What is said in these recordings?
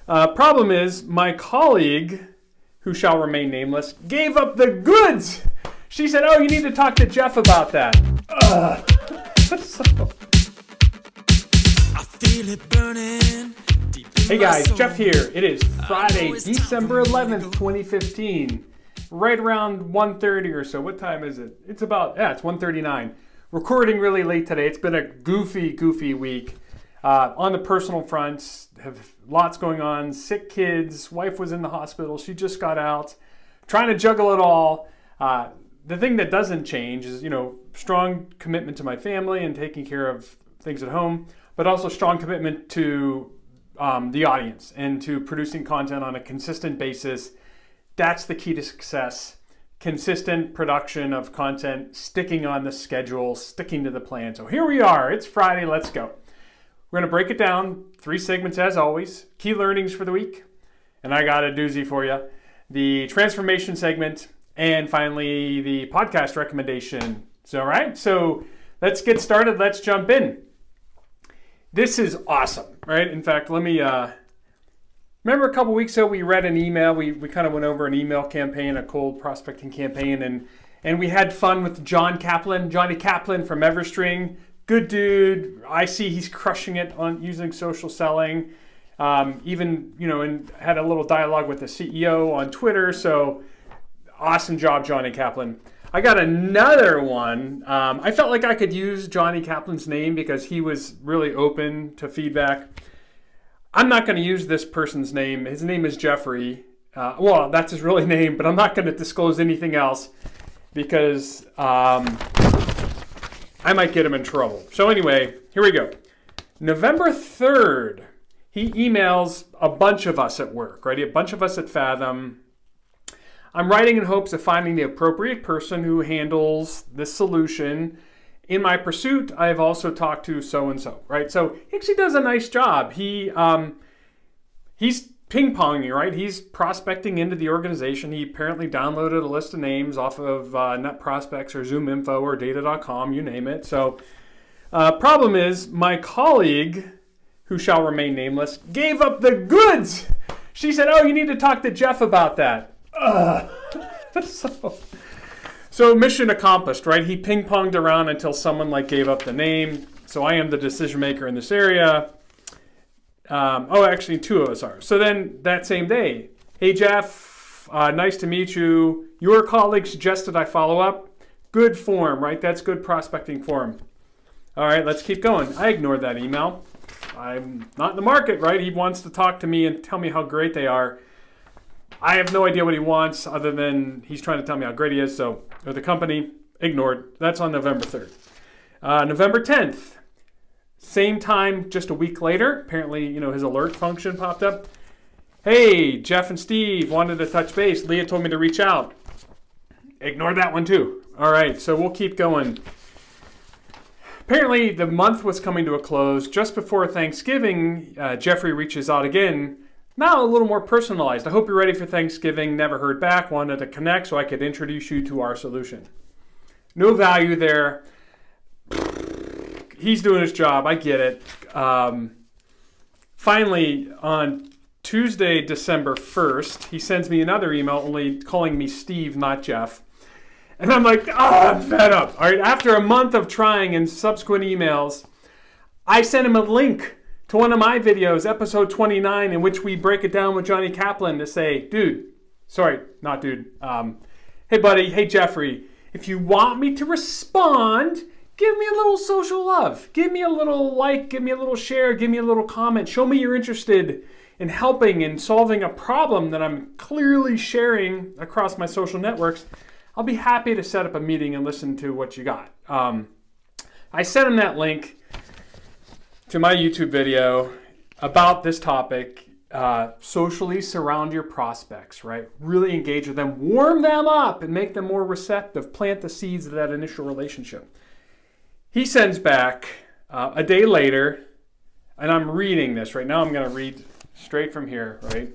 Problem is, my colleague, who shall remain nameless, gave up the goods. She said, "Oh, you need to talk to Jeff about that." Hey guys, Jeff here. It is Friday, December 11th, 2015. Right around 1:30 or so. What time is it? It's 1:39. Recording really late today. It's been a goofy week. On the personal fronts, have lots going on. Sick kids. Wife was in the hospital. She just got out. Trying to juggle it all. The thing that doesn't change is, strong commitment to my family and taking care of things at home, but also strong commitment to the audience and to producing content on a consistent basis. That's the key to success. Consistent production of content, sticking on the schedule, sticking to the plan. So here we are. It's Friday. Let's go. We're going to break it down. 3 segments as always. Key learnings for the week. And I got a doozy for you. The transformation segment. And finally, the podcast recommendation. So, all right. So let's get started. Let's jump in. This is awesome, right? In fact, let me... Remember a couple weeks ago we read an email. We kind of went over an email campaign, a cold prospecting campaign. And we had fun with Johnny Kaplan from Everstring. Good dude. I see he's crushing it on using social selling. And had a little dialogue with the CEO on Twitter. So awesome job, Johnny Kaplan. I got another one. I felt like I could use Johnny Kaplan's name because he was really open to feedback. I'm not going to use this person's name. His name is Jeffrey. That's his really name, but I'm not going to disclose anything else because I might get him in trouble. So anyway, here we go. November 3rd, he emails a bunch of us at work, right? A bunch of us at Fathom. I'm writing in hopes of finding the appropriate person who handles this solution. In my pursuit, I've also talked to so-and-so, right? So he actually does a nice job. He's ping-ponging, right? He's prospecting into the organization. He apparently downloaded a list of names off of NetProspects or ZoomInfo or Data.com, you name it. So problem is, my colleague, who shall remain nameless, gave up the goods. She said, "Oh, you need to talk to Jeff about that." So mission accomplished, right? He ping-ponged around until someone gave up the name. So I am the decision maker in this area. Actually 2 of us are. So then that same day, "Hey Jeff, nice to meet you. Your colleague suggested I follow up." Good form, right? That's good prospecting form. All right, let's keep going. I ignored that email. I'm not in the market, right? He wants to talk to me and tell me how great they are. I have no idea what he wants other than he's trying to tell me how great he is. So, or the company, ignored. That's on November 3rd. November 10th, same time, just a week later. Apparently, his alert function popped up. "Hey, Jeff and Steve wanted to touch base. Leah told me to reach out." Ignored that one too. All right, so we'll keep going. Apparently, the month was coming to a close. Just before Thanksgiving, Jeffrey reaches out again. Now a little more personalized. "I hope you're ready for Thanksgiving. Never heard back. Wanted to connect so I could introduce you to our solution." No value there. He's doing his job. I get it. Finally, on Tuesday, December 1st, he sends me another email only calling me Steve, not Jeff. And I'm like, I'm fed up. All right, after a month of trying and subsequent emails, I sent him a link to one of my videos, episode 29, in which we break it down with Johnny Kaplan to say, hey buddy, hey Jeffrey, if you want me to respond, give me a little social love. Give me a little like, give me a little share, give me a little comment. Show me you're interested in helping and solving a problem that I'm clearly sharing across my social networks. I'll be happy to set up a meeting and listen to what you got. I sent him that link to my YouTube video about this topic. Socially surround your prospects, right? Really engage with them, warm them up, and make them more receptive. Plant the seeds of that initial relationship. He sends back a day later, and I'm reading this right now. I'm going to read straight from here, right?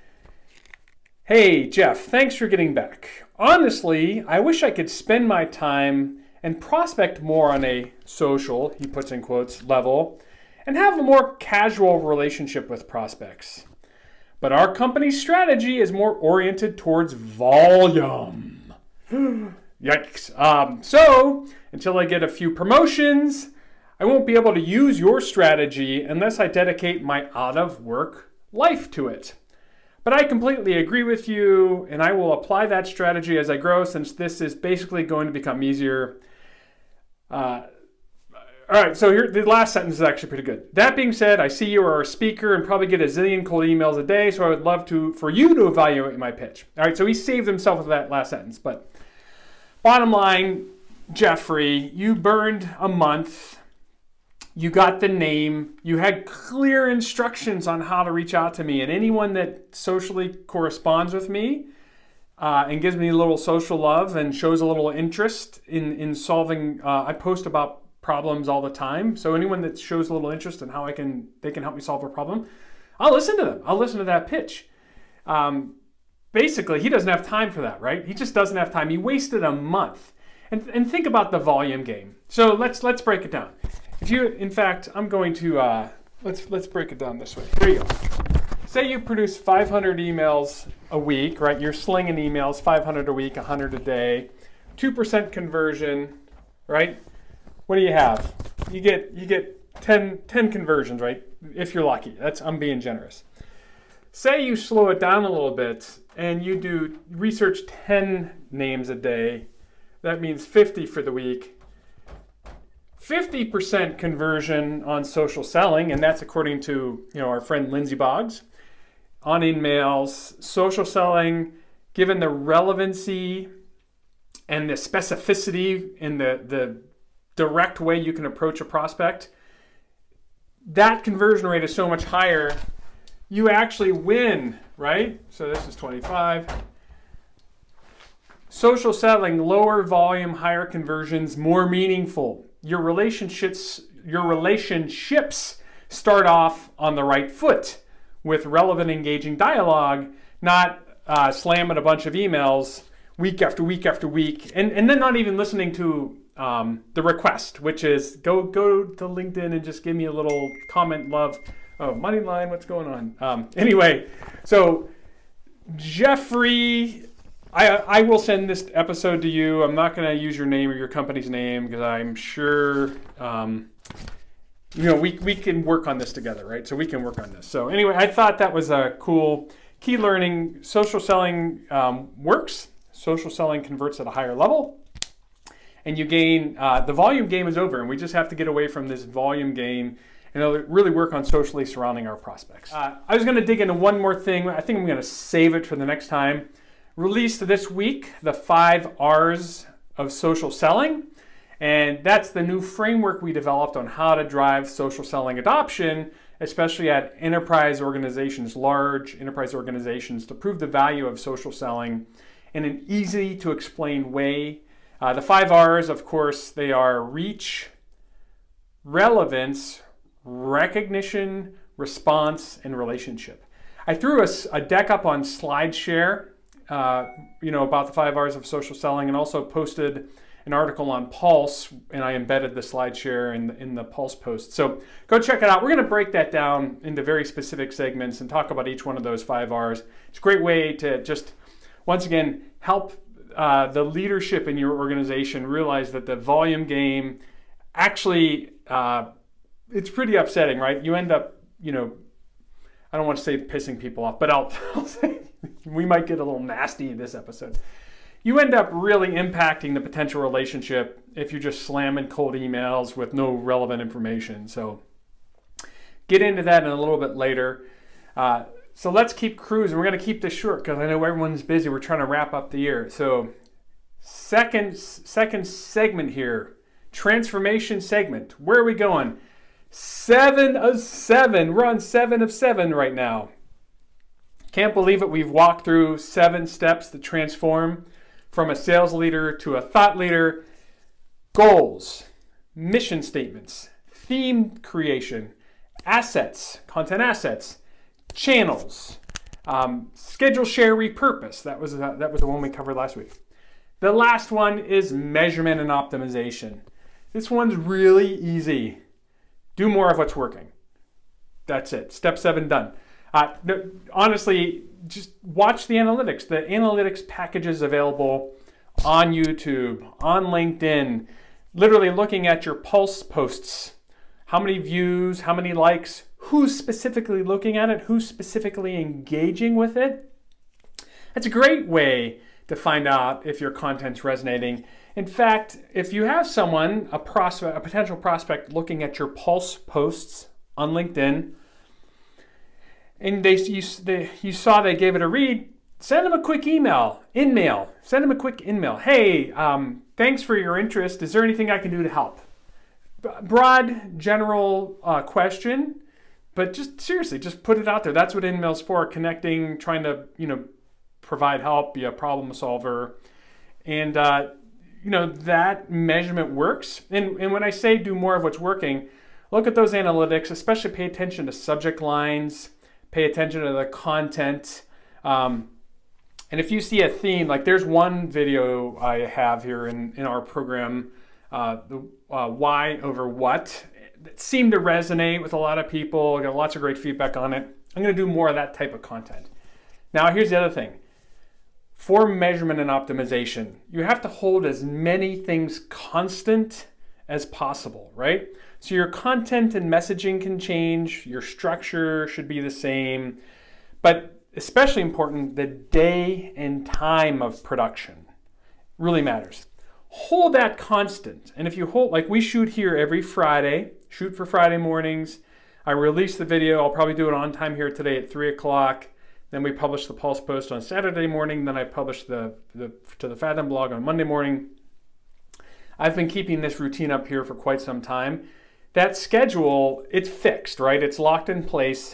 "Hey, Jeff, thanks for getting back. Honestly, I wish I could spend my time and prospect more on a social," he puts in quotes, "level, and have a more casual relationship with prospects. But our company's strategy is more oriented towards volume. Yikes. So, until I get a few promotions, I won't be able to use your strategy unless I dedicate my out-of-work life to it. But I completely agree with you, and I will apply that strategy as I grow, since this is basically going to become easier. All right, so here, the last sentence is actually pretty good. That being said, I see you are a speaker and probably get a zillion cold emails a day, so I would love for you to evaluate my pitch. All right, so he saved himself with that last sentence. But bottom line, Jeffrey, you burned a month. You got the name, you had clear instructions on how to reach out to me, and anyone that socially corresponds with me and gives me a little social love and shows a little interest in solving, I post about problems all the time, so anyone that shows a little interest in how they can help me solve a problem, I'll listen to them. I'll listen to that pitch. Basically, he doesn't have time for that, right? He just doesn't have time. He wasted a month. And think about the volume game. So let's break it down. If you, in fact, I'm going to, let's break it down this way. Here you go. Say you produce 500 emails a week, right? You're slinging emails, 500 a week, 100 a day, 2% conversion, right? What do you have? You get 10 conversions, right? If you're lucky. I'm being generous. Say you slow it down a little bit and you do research 10 names a day. That means 50 for the week. 50% conversion on social selling, and that's according to our friend Lindsay Boggs. On emails, social selling, given the relevancy and the specificity and the direct way you can approach a prospect, that conversion rate is so much higher, you actually win, right? So this is 25. Social selling, lower volume, higher conversions, more meaningful. Your relationships start off on the right foot with relevant, engaging dialogue, not slamming a bunch of emails week after week after week, and then not even listening to the request, which is go to LinkedIn and just give me a little comment, love. Oh, Moneyline, what's going on? Anyway, so Jeffrey, I will send this episode to you. I'm not going to use your name or your company's name because I'm sure, we can work on this together, right? So we can work on this. So anyway, I thought that was a cool key learning. Social selling works. Social selling converts at a higher level. And you gain, the volume game is over, and we just have to get away from this volume game and really work on socially surrounding our prospects. I was going to dig into one more thing. I think I'm going to save it for the next time. Released this week, the 5 R's of social selling. And that's the new framework we developed on how to drive social selling adoption, especially at enterprise organizations, large enterprise organizations, to prove the value of social selling in an easy to explain way. The 5 R's, of course, they are reach, relevance, recognition, response, and relationship. I threw a deck up on SlideShare, about the 5 R's of social selling, and also posted an article on Pulse, and I embedded the SlideShare in the Pulse post. So go check it out. We're going to break that down into very specific segments and talk about each one of those 5 R's. It's a great way to just, once again, help the leadership in your organization realize that the volume game actually, it's pretty upsetting, right? You end up, I don't want to say pissing people off, but I'll say we might get a little nasty in this episode. You end up really impacting the potential relationship if you're just slamming cold emails with no relevant information. So get into that in a little bit later. So let's keep cruising. We're going to keep this short because I know everyone's busy. We're trying to wrap up the year. So second segment here, transformation segment. Where are we going? 7 of 7. We're on 7 of 7 right now. Can't believe it. We've walked through 7 steps to transform from a sales leader to a thought leader. Goals, mission statements, theme creation, assets, content assets, channels, schedule, share, repurpose. That was the one we covered last week. The last one is measurement and optimization. This one's really easy. Do more of what's working. That's it. Step 7 done. No, honestly, just watch the analytics. The analytics packages available on YouTube, on LinkedIn, literally looking at your pulse posts. How many views, how many likes, who's specifically looking at it, who's specifically engaging with it. That's a great way to find out if your content's resonating. In fact, if you have someone, a potential prospect looking at your pulse posts on LinkedIn, and you saw they gave it a read, send them a quick email. Send them a quick email. Hey, thanks for your interest. Is there anything I can do to help? Broad, general question, but just seriously, just put it out there. That's what InMail's for, connecting, trying to, provide help, be a problem solver. And, that measurement works. And when I say do more of what's working, look at those analytics, especially pay attention to subject lines, pay attention to the content. And if you see a theme, like there's one video I have here in our program, the why over what, that seemed to resonate with a lot of people. I got lots of great feedback on it. I'm going to do more of that type of content. Now, here's the other thing. For measurement and optimization, you have to hold as many things constant as possible, right? So your content and messaging can change, your structure should be the same, but especially important, the day and time of production really matters. Hold that constant. And if you hold, like we shoot here every Friday, shoot for Friday mornings. I release the video. I'll probably do it on time here today at 3 o'clock. Then we publish the Pulse post on Saturday morning. Then I publish to the Fathom blog on Monday morning. I've been keeping this routine up here for quite some time. That schedule, it's fixed, right? It's locked in place.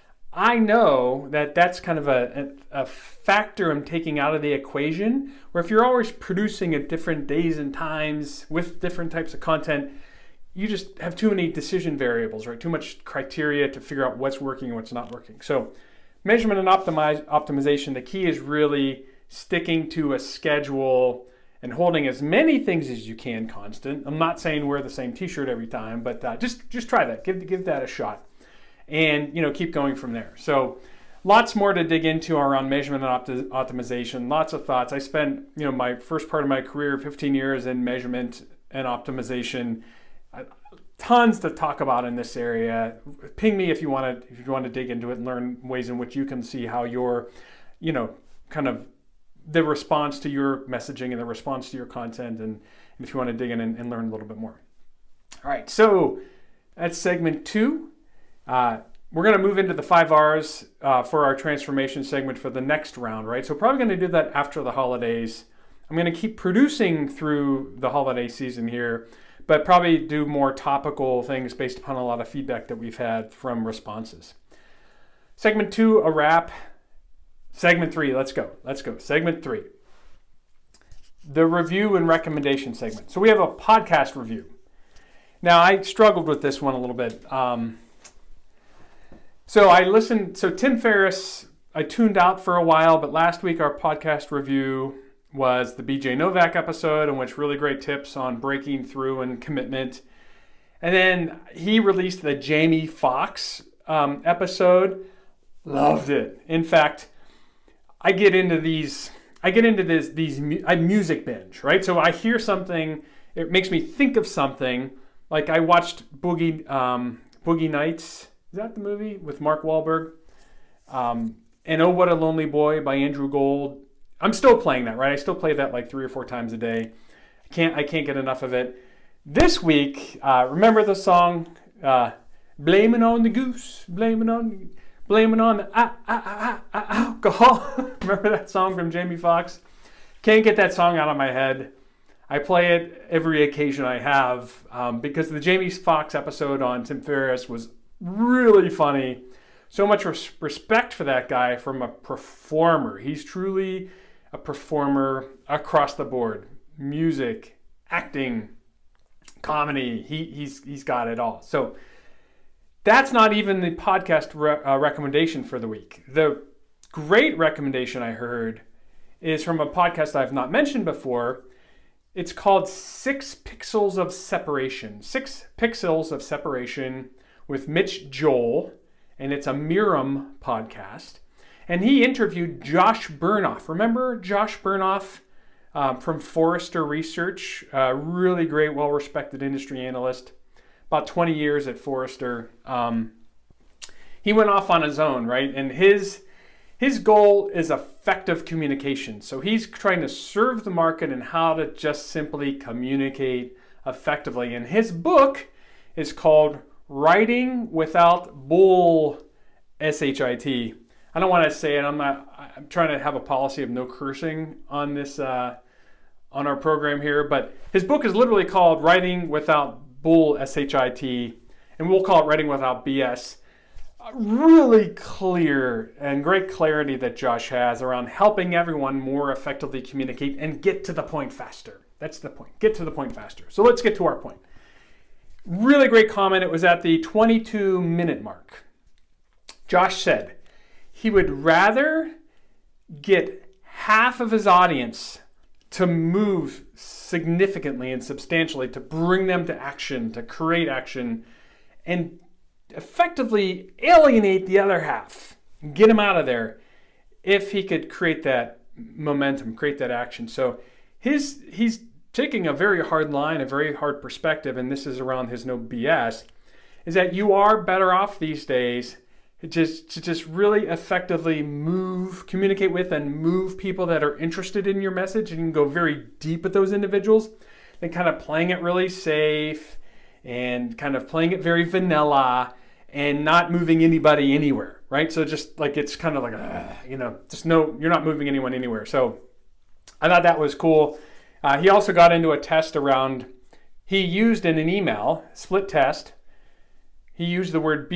I know that that's kind of a factor I'm taking out of the equation, where if you're always producing at different days and times with different types of content, you just have too many decision variables, right? Too much criteria to figure out what's working and what's not working. So measurement and optimization, the key is really sticking to a schedule and holding as many things as you can constant. I'm not saying wear the same t-shirt every time, but just try that. Give that a shot. And keep going from there. So lots more to dig into around measurement and optimization. Lots of thoughts. I spent my first part of my career, 15 years in measurement and optimization. Tons to talk about in this area. Ping me if you want to dig into it and learn ways in which you can see how your kind of the response to your messaging and the response to your content, and if you want to dig in and learn a little bit more. All right, so that's segment 2. We're going to move into the 5 R's for our transformation segment for the next round, right? So probably going to do that after the holidays. I'm going to keep producing through the holiday season here, but probably do more topical things based upon a lot of feedback that we've had from responses. Segment 2, a wrap. Segment 3, let's go. Segment 3, the review and recommendation segment. So we have a podcast review. Now, I struggled with this one a little bit. So Tim Ferriss, I tuned out for a while, but last week our podcast review was the BJ Novak episode, in which really great tips on breaking through and commitment. And then he released the Jamie Foxx episode. Loved it. In fact, I music binge, right? So I hear something, it makes me think of something. Like I watched Boogie Nights. Is that the movie with Mark Wahlberg? And Oh, What a Lonely Boy by Andrew Gold. I'm still playing that, right? I still play that like 3 or 4 times a day. I can't get enough of it. This week, remember the song, Blaming on the Goose, blaming on the alcohol. Remember that song from Jamie Foxx? Can't get that song out of my head. I play it every occasion I have because the Jamie Foxx episode on Tim Ferriss was really funny. So much respect for that guy from a performer. He's truly a performer across the board. Music, acting, comedy. He's got it all. So that's not even the podcast recommendation for the week. The great recommendation I heard is from a podcast I've not mentioned before. It's called 6 Pixels of Separation. 6 Pixels of Separation with Mitch Joel. and it's a Miram podcast. And he interviewed Josh Bernoff. Remember Josh Bernoff from Forrester Research? Really great, well-respected industry analyst. About 20 years at Forrester. He went off on his own, right? And his goal is effective communication. So he's trying to serve the market and how to just simply communicate effectively. And his book is called Writing Without Bull, S-H-I-T. I don't want to say it. I'm trying to have a policy of no cursing on this, on our program here. But his book is literally called Writing Without Bull, S-H-I-T. And we'll call it Writing Without BS. Really clear and great clarity that Josh has around helping everyone more effectively communicate and get to the point faster. That's the point. Get to the point faster. So let's get to our point. Really great comment. It was at the 22-minute mark. Josh said he would rather get half of his audience to move significantly and substantially, to bring them to action, to create action, and effectively alienate the other half, get him out of there, if he could create that momentum, create that action. So he's taking a very hard line, a very hard perspective, and this is around his no BS, is that you are better off these days to just really effectively communicate with and move people that are interested in your message, and you can go very deep with those individuals, than kind of playing it really safe and kind of playing it very vanilla and not moving anybody anywhere, right? So just like, it's kind of like, you're not moving anyone anywhere. So I thought that was cool. He also got into a test around, he used in an email, split test, he used the word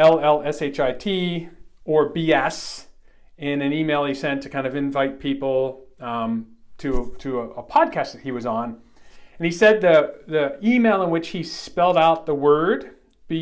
BULLSHIT or BS in an email he sent to kind of invite people to a podcast that he was on. And he said the email in which he spelled out the word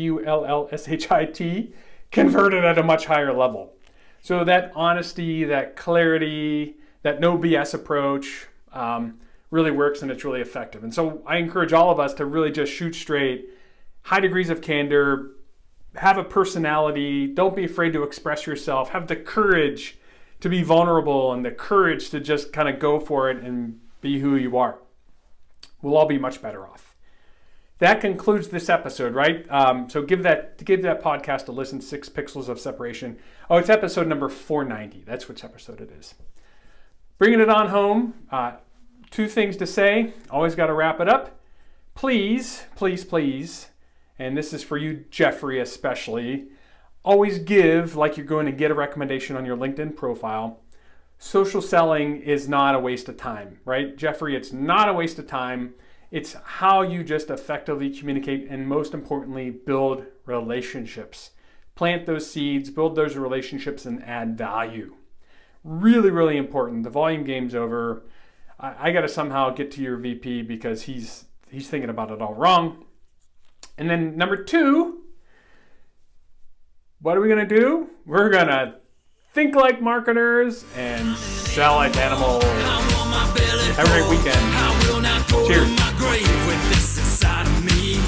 BULLSHIT converted at a much higher level. So that honesty, that clarity, that no BS approach really works, and it's really effective. And so I encourage all of us to really just shoot straight, high degrees of candor, have a personality, don't be afraid to express yourself, have the courage to be vulnerable and the courage to just kind of go for it and be who you are. We'll all be much better off. That concludes this episode, right? So give that podcast a listen, 6 Pixels of Separation. Oh, it's episode number 490. That's which episode it is. Bringing it on home. 2 things to say. Always got to wrap it up. Please, please, please, and this is for you, Jeffrey, especially, always give like you're going to get a recommendation on your LinkedIn profile. Social selling is not a waste of time, right? Jeffrey, it's not a waste of time. It's how you just effectively communicate and, most importantly, build relationships. Plant those seeds, build those relationships, and add value. Really, really important. The volume game's over. I got to somehow get to your VP because he's thinking about it all wrong. And then number 2, what are we going to do? We're going to think like marketers and sell like animals. Have a great weekend. Cheers.